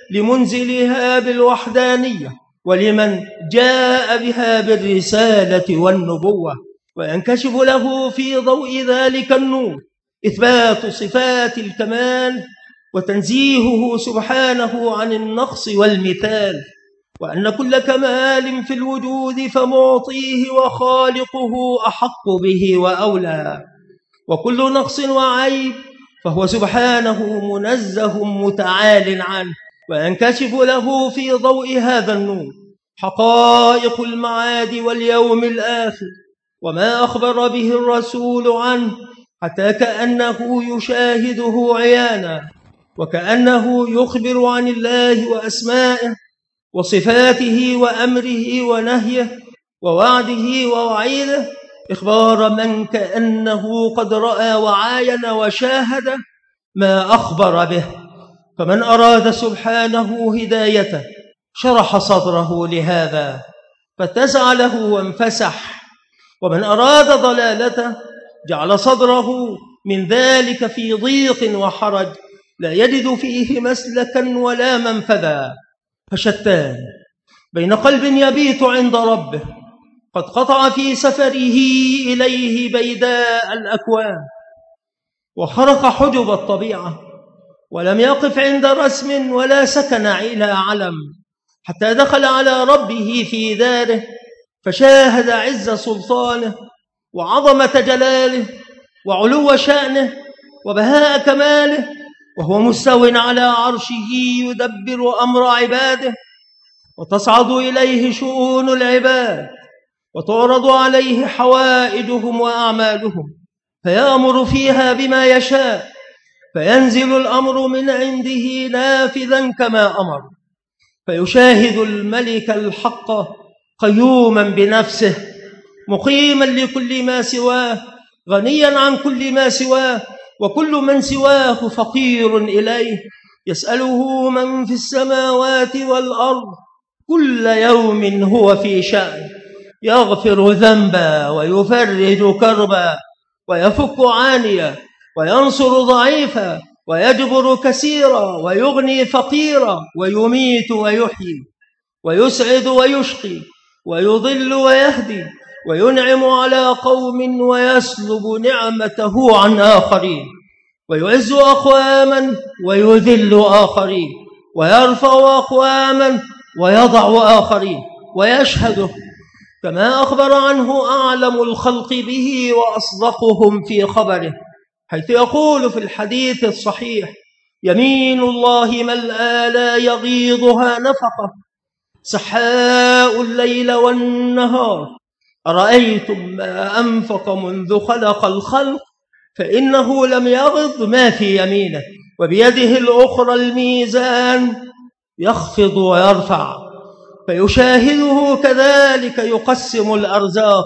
S1: لمنزلها بالوحدانية، ولمن جاء بها بالرسالة والنبوة، وينكشف له في ضوء ذلك النور إثبات صفات الكمال وتنزيهه سبحانه عن النقص والمثال، وأن كل كمال في الوجود فمعطيه وخالقه أحق به وأولى، وكل نقص وعيب فهو سبحانه منزه متعال عنه، وينكشف له في ضوء هذا النور حقائق المعاد واليوم الآخر وما أخبر به الرسول عنه، حتى كأنه يشاهده عيانا، وكأنه يخبر عن الله وأسمائه وصفاته وأمره ونهيه ووعده ووعيده، إخبار من كأنه قد رأى وعاين وشاهد ما أخبر به. فمن أراد سبحانه هدايته شرح صدره لهذا فاتسع له وانفسح، ومن أراد ضلالته جعل صدره من ذلك في ضيق وحرج لا يجد فيه مسلكا ولا منفذا. فشتان بين قلب يبيت عند ربه قد قطع في سفره إليه بيداء الأكوان وخرق حجب الطبيعة، ولم يقف عند رسم ولا سكن إلى علم، حتى دخل على ربه في داره فشاهد عز سلطانه وعظمة جلاله وعلو شأنه وبهاء كماله، وهو مستو على عرشه يدبر أمر عباده، وتصعد إليه شؤون العباد وتعرض عليه حوائجهم وأعمالهم، فيأمر فيها بما يشاء، فينزل الأمر من عنده نافذا كما أمر، فيشاهد الملك الحق قيوما بنفسه مقيما لكل ما سواه، غنيا عن كل ما سواه، وكل من سواه فقير إليه، يسأله من في السماوات والأرض كل يوم هو في شأن، يغفر ذنبا ويفرج كربا ويفك عانيا وينصر ضعيفا ويجبر كثيرا ويغني فقيرا ويميت ويحيي ويسعد ويشقي ويضل ويهدي وينعم على قوم ويسلب نعمته عن آخرين، ويعز أقواما ويذل آخرين، ويرفع أقواما ويضع آخرين، ويشهده كما أخبر عنه أعلم الخلق به وأصدقهم في خبره، حيث يقول في الحديث الصحيح: يمين الله ملأى لا يغيضها نفقة، سحاء الليل والنهار، أرأيتم ما أنفق منذ خلق الخلق فإنه لم يغض ما في يمينه، وبيده الأخرى الميزان يخفض ويرفع، فيشاهده كذلك يقسم الأرزاق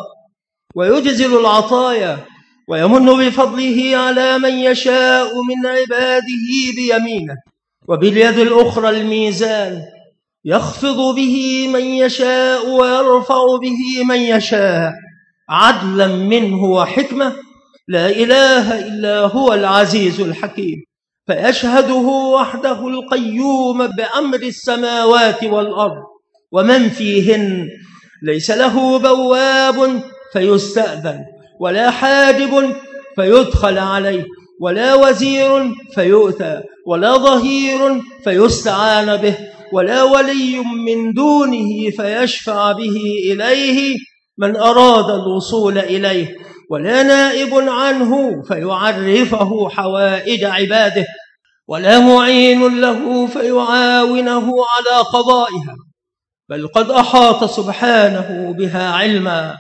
S1: ويجزل العطايا ويمن بفضله على من يشاء من عباده بيمينه، وباليد الأخرى الميزان يخفض به من يشاء ويرفع به من يشاء، عدلا منه وحكمة، لا إله إلا هو العزيز الحكيم، فيشهده وحده القيوم بأمر السماوات والأرض ومن فيهن، ليس له بواب فيستأذن، ولا حاجب فيدخل عليه، ولا وزير فيؤتى، ولا ظهير فيستعان به، ولا ولي من دونه فيشفع به إليه من أراد الوصول إليه، ولا نائب عنه فيعرفه حوائج عباده، ولا معين له فيعاونه على قضائها، بل قد أحاط سبحانه بها علما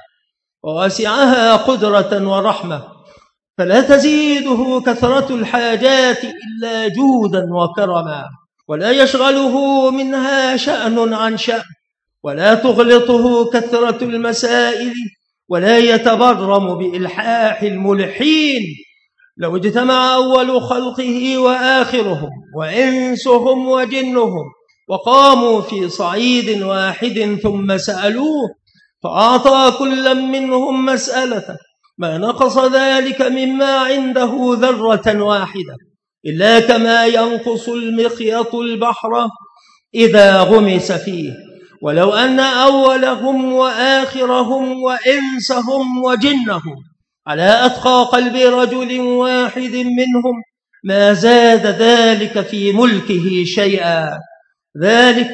S1: ووسعها قدرة ورحمة، فلا تزيده كثرة الحاجات إلا جودا وكرما، ولا يشغله منها شأن عن شأن، ولا تغلطه كثرة المسائل، ولا يتبرم بإلحاح الملحين. لو اجتمع أول خلقه وآخرهم وإنسهم وجنهم وقاموا في صعيد واحد ثم سألوه فأعطى كل منهم مسألة ما نقص ذلك مما عنده ذرة واحدة، إلا كما ينقص المخيط البحر إذا غمس فيه. ولو أن أولهم وآخرهم وإنسهم وجنهم على أتقى قلب رجل واحد منهم ما زاد ذلك في ملكه شيئا، ذلك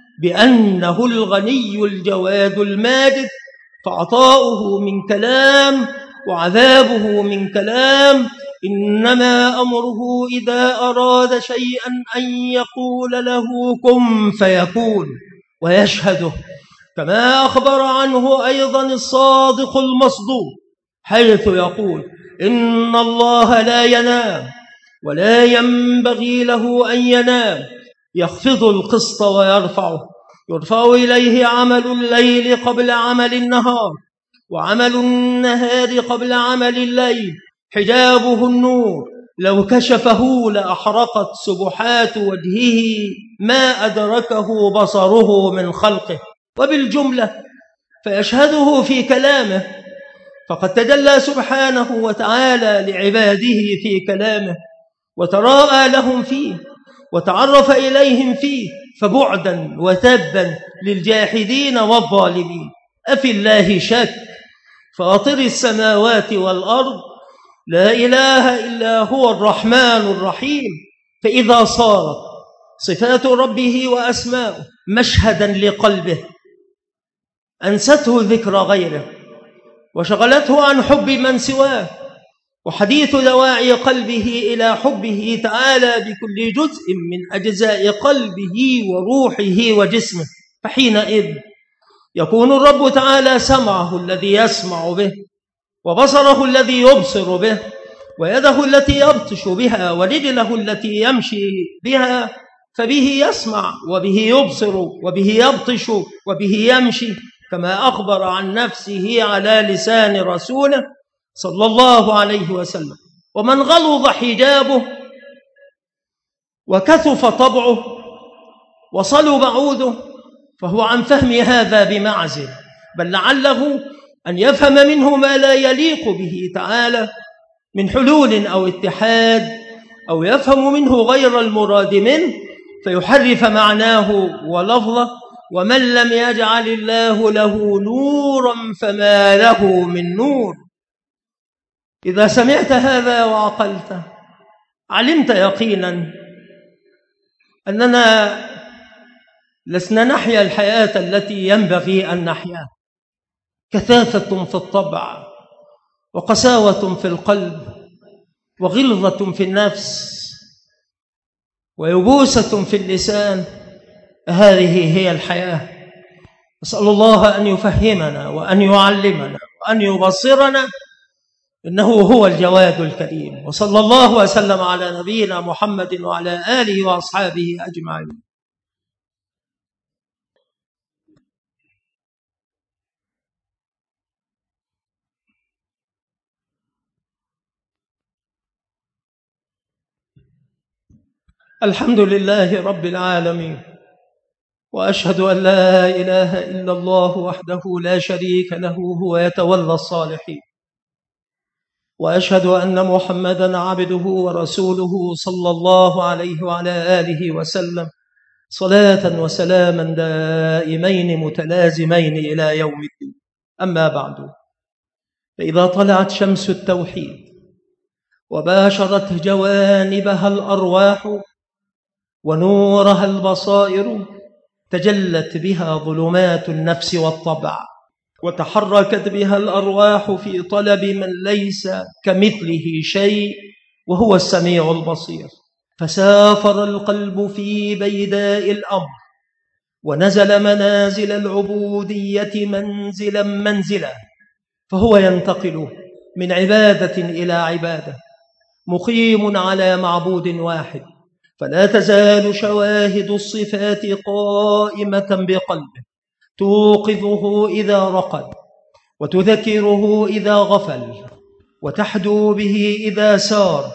S1: بأنه الغني الجواد الماجد، فعطاؤه من كلام وعذابه من كلام، إنما أمره إذا أراد شيئا أن يقول له كن فيكون، ويشهده كما أخبر عنه أيضا الصادق المصدوق، حيث يقول: إن الله لا ينام ولا ينبغي له أن ينام، يخفض القسط ويرفعه، يرفع إليه عمل الليل قبل عمل النهار، وعمل النهار قبل عمل الليل، حجابه النور، لو كشفه لأحرقت سبحات وجهه ما أدركه بصره من خلقه. وبالجملة فيشهده في كلامه، فقد تجلى سبحانه وتعالى لعباده في كلامه، وتراءى لهم فيه، وتعرف إليهم فيه، فبعدا وتبا للجاحدين والظالمين. أفي الله شك؟ فاطر السماوات والأرض، لا إله إلا هو الرحمن الرحيم. فإذا صارت صفات ربه وأسماؤه مشهدا لقلبه أنسته ذكر غيره وشغلته عن حب من سواه، وحديث دواعي قلبه إلى حبه تعالى بكل جزء من أجزاء قلبه وروحه وجسمه، فحينئذ يكون الرب تعالى سمعه الذي يسمع به، وبصره الذي يبصر به، ويده التي يبطش بها ورجله التي يمشي بها، فبه يسمع وبه يبصر وبه يبطش وبه يمشي، كما أخبر عن نفسه على لسان رسوله صلى الله عليه وسلم. ومن غلظ حجابه وكثف طبعه وصلب عوده فهو عن فهم هذا بمعزل، بل لعله أن يفهم منه ما لا يليق به تعالى من حلول أو اتحاد، أو يفهم منه غير المراد منه فيحرف معناه ولفظه. ومن لم يجعل الله له نورا فما له من نور. إذا سمعت هذا وعقلته علمت يقينا أننا لسنا نحيا الحياة التي ينبغي أن نحياها. كثافة في الطبع وقساوة في القلب وغلظة في النفس ويبوسة في اللسان، هذه هي الحياة. أسأل الله أن يفهمنا وأن يعلمنا وأن يبصرنا، إنه هو الجواد الكريم. وصلى الله وسلم على نبينا محمد وعلى آله وأصحابه أجمعين. الحمد لله رب العالمين، وأشهد أن لا إله إلا الله وحده لا شريك له، هو يتولى الصالحين. وأشهد أن محمدًا عبده ورسوله صلى الله عليه وعلى آله وسلم، صلاة وسلاما دائمين متلازمين إلى يوم الدين. أما بعد، فإذا طلعت شمس التوحيد وباشرت جوانبها الأرواح ونورها البصائر، تجلت بها ظلمات النفس والطبع، وتحركت بها الأرواح في طلب من ليس كمثله شيء وهو السميع البصير. فسافر القلب في بيداء الأمر، ونزل منازل العبودية منزلا منزلا، فهو ينتقل من عبادة إلى عبادة، مقيم على معبود واحد. فلا تزال شواهد الصفات قائمة بقلبه، توقظه إذا رقد، وتذكره إذا غفل، وتحدو به إذا سار،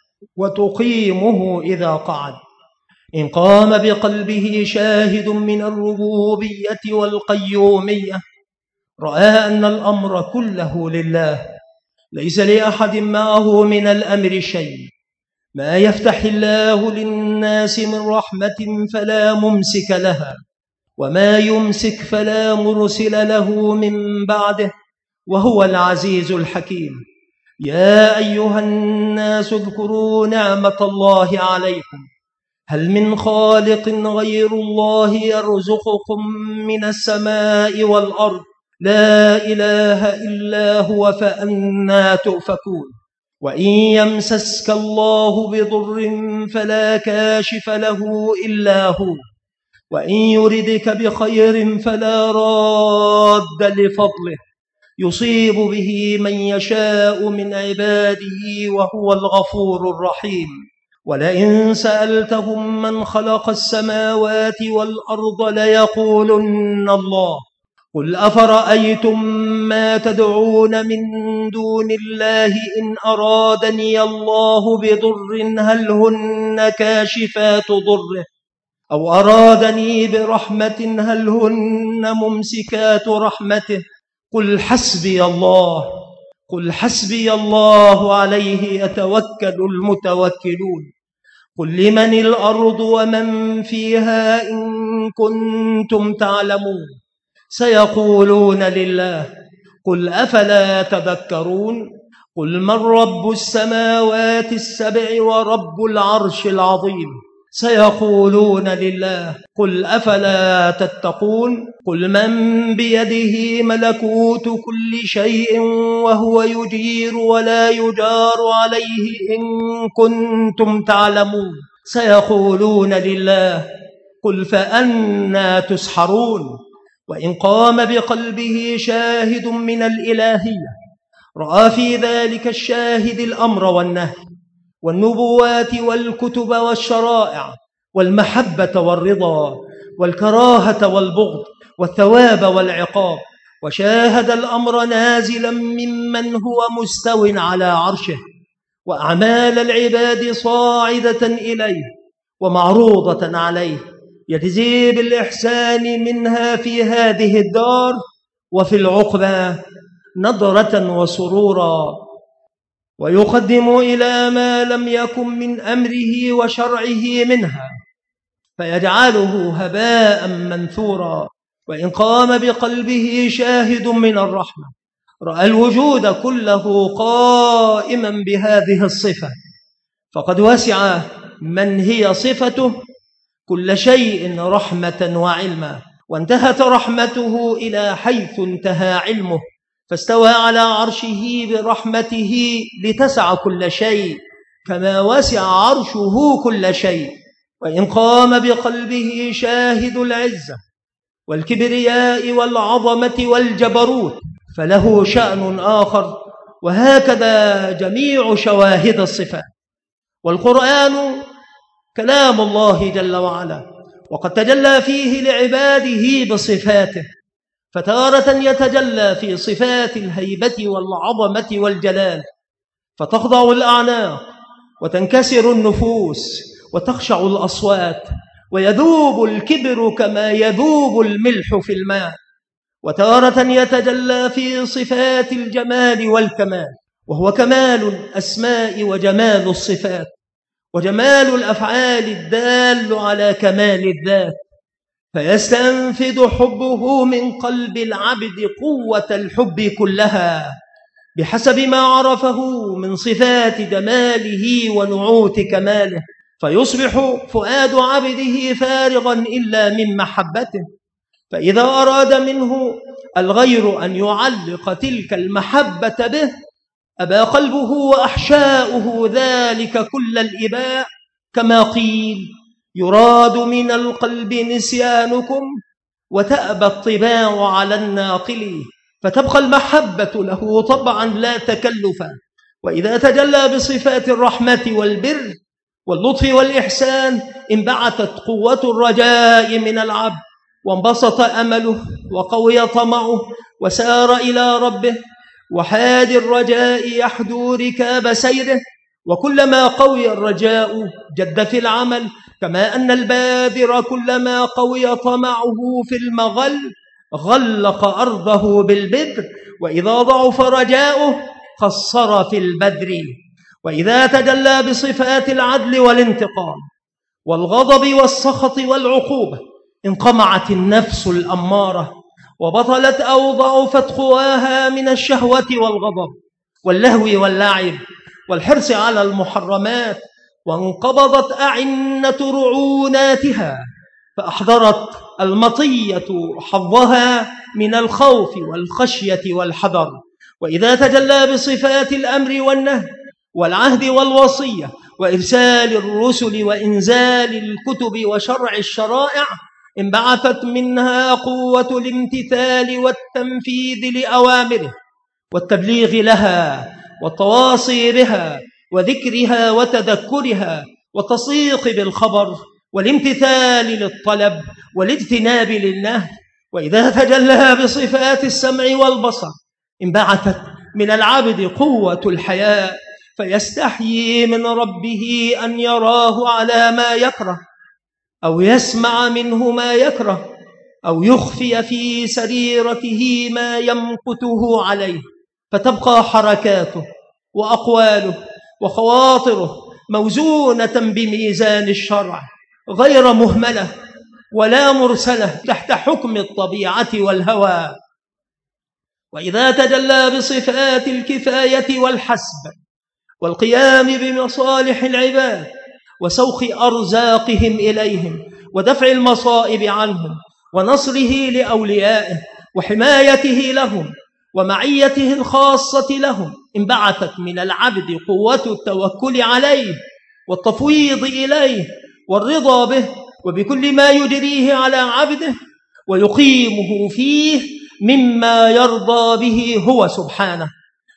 S1: وتقيمه إذا قعد. إن قام بقلبه شاهد من الربوبية والقيومية، رأى أن الأمر كله لله، ليس لأحد معه من الأمر شيء. ما يفتح الله للناس من رحمة فلا ممسك لها، وما يمسك فلا مرسل له من بعده، وهو العزيز الحكيم. يا أيها الناس اذكروا نعمة الله عليكم، هل من خالق غير الله يرزقكم من السماء والأرض؟ لا إله إلا هو فأنى تؤفكون. وإن يمسسك الله بضر فلا كاشف له إلا هو، وإن يردك بخير فلا راد لفضله، يصيب به من يشاء من عباده وهو الغفور الرحيم. ولئن سألتهم من خلق السماوات والأرض ليقولن الله. قل أفرأيتم ما تدعون من دون الله إن أرادني الله بضر هل هن كاشفات ضره، أو أرادني برحمة هل هن ممسكات رحمته. قل حسبي الله قل حسبي الله عليه يتوكل المتوكلون. قل لمن الأرض ومن فيها إن كنتم تعلمون، سيقولون لله. قل أفلا تذكرون. قل من رب السماوات السبع ورب العرش العظيم، سيقولون لله. قل أفلا تتقون. قل من بيده ملكوت كل شيء وهو يجير ولا يجار عليه إن كنتم تعلمون، سيقولون لله. قل فأنى تسحرون. وإن قام بقلبه شاهد من الإلهية رأى في ذلك الشاهد الأمر والنهي والنبوات والكتب والشرائع والمحبة والرضا والكراهة والبغض والثواب والعقاب، وشاهد الأمر نازلا ممن هو مستو على عرشه، وأعمال العباد صاعدة إليه ومعروضة عليه، يجزي بالإحسان منها في هذه الدار وفي العقبى نضرة وسرورا، ويقدم إلى ما لم يكن من أمره وشرعه منها فيجعله هباء منثورا. وإن قام بقلبه شاهد من الرحمة رأى الوجود كله قائما بهذه الصفة، فقد وسع من هي صفته كل شيء رحمة وعلما، وانتهت رحمته إلى حيث انتهى علمه، فاستوى على عرشه برحمته لتسع كل شيء كما وسع عرشه كل شيء. وإن قام بقلبه شاهد العزة والكبرياء والعظمة والجبروت فله شأن آخر، وهكذا جميع شواهد الصفات. والقرآن كلام الله جل وعلا، وقد تجلى فيه لعباده بصفاته، فتارة يتجلى في صفات الهيبة والعظمة والجلال فتخضع الأعناق وتنكسر النفوس وتخشع الأصوات ويذوب الكبر كما يذوب الملح في الماء، وتارة يتجلى في صفات الجمال والكمال، وهو كمال الأسماء وجمال الصفات وجمال الأفعال الدال على كمال الذات، فيستنفذ حبه من قلب العبد قوة الحب كلها بحسب ما عرفه من صفات جماله ونعوت كماله، فيصبح فؤاد عبده فارغا إلا من محبته. فإذا أراد منه الغير أن يعلق تلك المحبة به أبى قلبه وأحشاؤه ذلك كل الإباء، كما قيل: يراد من القلب نسيانكم وتأبى الطباع على الناقل، فتبقى المحبة له طبعا لا تكلفا. وإذا تجلى بصفات الرحمة والبر واللطف والإحسان انبعثت قوة الرجاء من العبد، وانبسط أمله وقوي طمعه وسار إلى ربه، وحاد الرجاء يحدو ركاب سيره، وكلما قوي الرجاء جد في العمل، كما أن البادر كلما قوي طمعه في المغل غلق أرضه بالبدر، وإذا ضعف رجاؤه قصر في البدر. وإذا تجلى بصفات العدل والانتقام والغضب والسخط والعقوبة انقمعت النفس الأمارة وبطلت أو ضعفت قواها من الشهوة والغضب واللهو واللعب والحرص على المحرمات، وانقبضت أعنة رعوناتها فأحضرت المطية حظها من الخوف والخشية والحذر. وإذا تجلى بصفات الأمر والنهي والعهد والوصية وإرسال الرسل وإنزال الكتب وشرع الشرائع انبعثت منها قوة الامتثال والتنفيذ لأوامره والتبليغ لها والتواصي بها وذكرها وتذكرها والتصديق بالخبر والامتثال للطلب والاجتناب للنهي. وإذا تجلى بصفات السمع والبصر انبعثت من العبد قوة الحياء، فيستحيي من ربه أن يراه على ما يكره أو يسمع منه ما يكره أو يخفي في سريرته ما يمقته عليه، فتبقى حركاته وأقواله وخواطره موزونة بميزان الشرع غير مهملة ولا مرسلة تحت حكم الطبيعة والهوى. وإذا تجلى بصفات الكفاية والحسب والقيام بمصالح العباد وسوق أرزاقهم إليهم ودفع المصائب عنهم ونصره لأوليائه وحمايته لهم ومعيته الخاصة لهم انبعثت من العبد قوة التوكل عليه والتفويض إليه والرضا به وبكل ما يجريه على عبده ويقيمه فيه مما يرضى به هو سبحانه.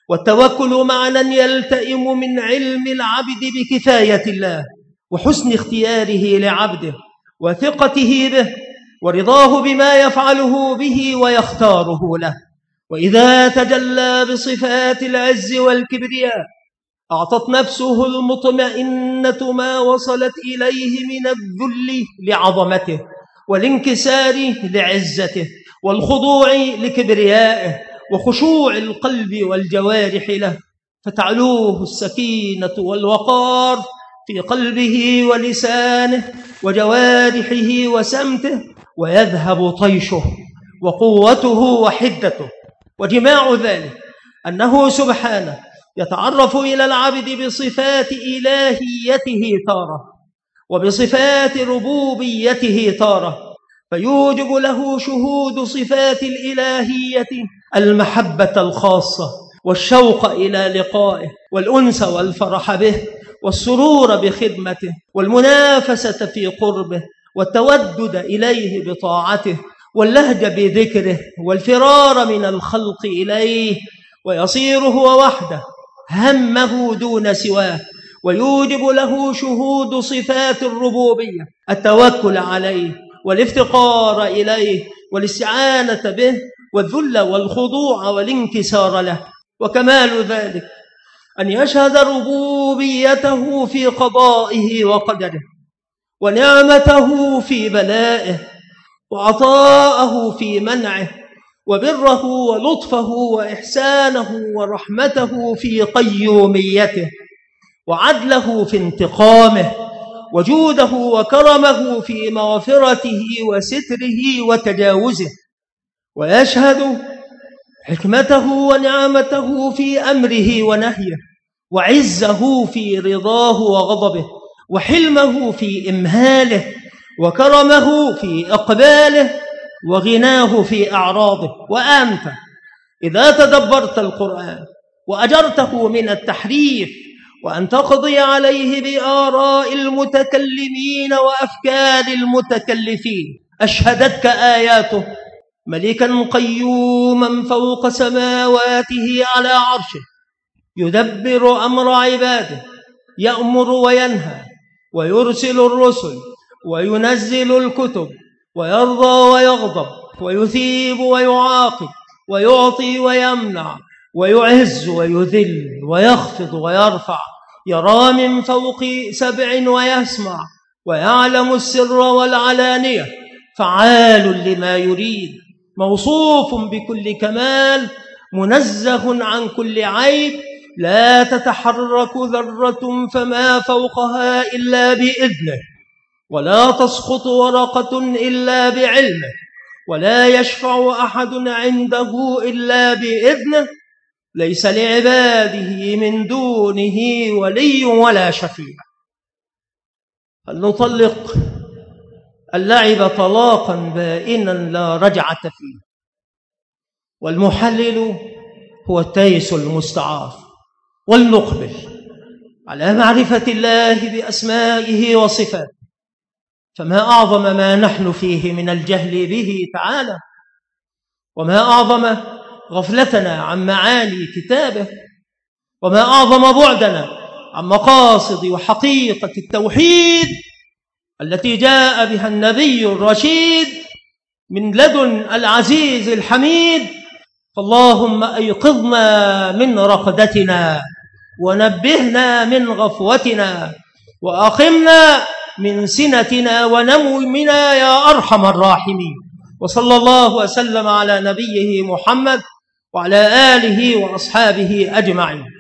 S1: والتوكل معنى يلتئم من علم العبد بكفاية الله وحسن اختياره لعبده وثقته به ورضاه بما يفعله به ويختاره له. وإذا تجلى بصفات العز والكبرياء أعطت نفسه المطمئنة ما وصلت إليه من الذل لعظمته والانكسار لعزته والخضوع لكبريائه وخشوع القلب والجوارح له، فتعلوه السكينة والوقار في قلبه ولسانه وجوارحه وسمته، ويذهب طيشه وقوته وحدته. وجماع ذلك أنه سبحانه يتعرف إلى العبد بصفات إلهيته تارة وبصفات ربوبيته تارة، فيوجب له شهود صفات الإلهية المحبة الخاصة والشوق إلى لقائه والأنس والفرح به والسرور بخدمته والمنافسة في قربه والتودد إليه بطاعته واللهج بذكره والفرار من الخلق إليه، ويصير هو وحده همه دون سواه. ويوجب له شهود صفات الربوبية التوكل عليه والافتقار إليه والاستعانة به والذل والخضوع والانكسار له. وكمال ذلك أن يشهد ربوبيته في قضائه وقدره ونعمته في بلائه وعطاءه في منعه وبره ولطفه وإحسانه ورحمته في قيوميته وعدله في انتقامه وجوده وكرمه في مغفرته وستره وتجاوزه، ويشهد حكمته ونعمته في أمره ونهيه وعزه في رضاه وغضبه وحلمه في إمهاله وكرمه في إقباله وغناه في أعراضه. وأنت إذا تدبرت القرآن وأجرته من التحريف وأن تقضي عليه بآراء المتكلمين وأفكار المتكلفين، أشهدتك آياته ملكا قيوما فوق سماواته على عرشه يدبر أمر عباده، يأمر وينهى ويرسل الرسل وينزل الكتب ويرضى ويغضب ويثيب ويعاقب ويعطي ويمنع ويعز ويذل ويخفض ويرفع، يرى من فوق سبع ويسمع ويعلم السر والعلانية، فعال لما يريد، موصوف بكل كمال، منزه عن كل عيب، لا تتحرك ذرة فما فوقها إلا بإذنه، ولا تسقط ورقة إلا بعلمه، ولا يشفع أحد عنده إلا بإذنه، ليس لعباده من دونه ولي ولا شفيع. هل نطلق اللعب طلاقا بائنا لا رجعة فيه؟ والمحلل هو التيس المستعار، والمقبل على معرفة الله بأسمائه وصفاته. فما أعظم ما نحن فيه من الجهل به تعالى، وما أعظم غفلتنا عن معاني كتابه، وما أعظم بعدنا عن مقاصد وحقيقة التوحيد التي جاء بها النبي الرشيد من لدن العزيز الحميد. فاللهم أيقظنا من رقدتنا ونبهنا من غفوتنا وأقمنا من سنتنا ونمومنا يا أرحم الراحمين. وصلى الله وسلم على نبيه محمد وعلى آله وأصحابه أجمعين.